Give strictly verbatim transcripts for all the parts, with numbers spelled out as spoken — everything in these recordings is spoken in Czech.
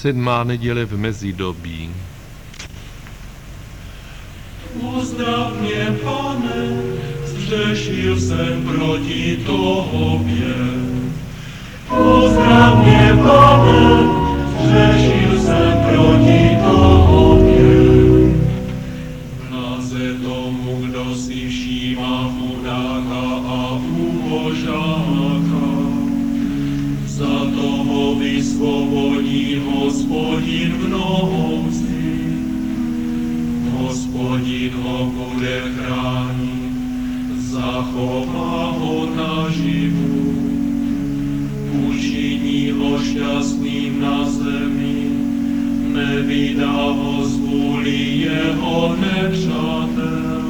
Sedmá neděle v mezidobí. Uzdrav mě, Pane, zřešil jsem proti Tobě. Uzdrav mě, Pane, zřešil jsem proti Tobě. Mlaze tomu, kdo si všímá chudáka a ubožáka. Za toho vysvobodí Hospodin v nouzi. Hospodin ho bude chránit, zachová ho naživu. Učiní ho šťastným na zemi, nevydá ho z vůli jeho nepřátel.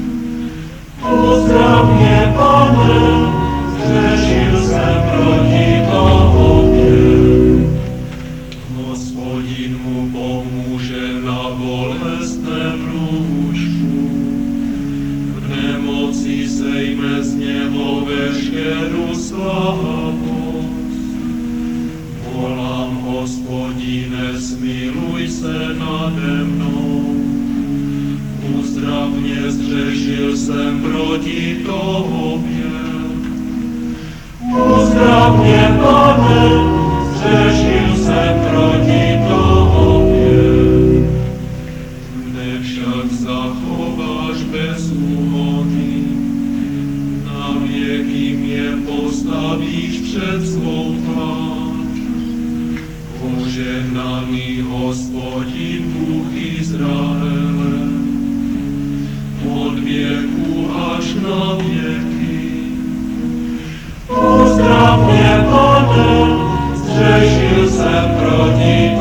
Uzdrav mě, Pane, zřešil jsem proti Tobě. Hospodin mu pomůže na bolestném lůžku. V nemoci sejme z něho veškerou slabost. Volám, Hospodine, smiluj se nade mnou. Uzdrav mě, zřešil jsem proti Tobě. Uzdrav mě, Pane, zřešil jsem proti Tobě. Mne však zachováš bez úhony, na věky mě postavíš před svou tvář. Požehnaný Hospodin, Bůh Izraele, od věku až na věky. Uzdrav mě, Pane, zřešil jsem proti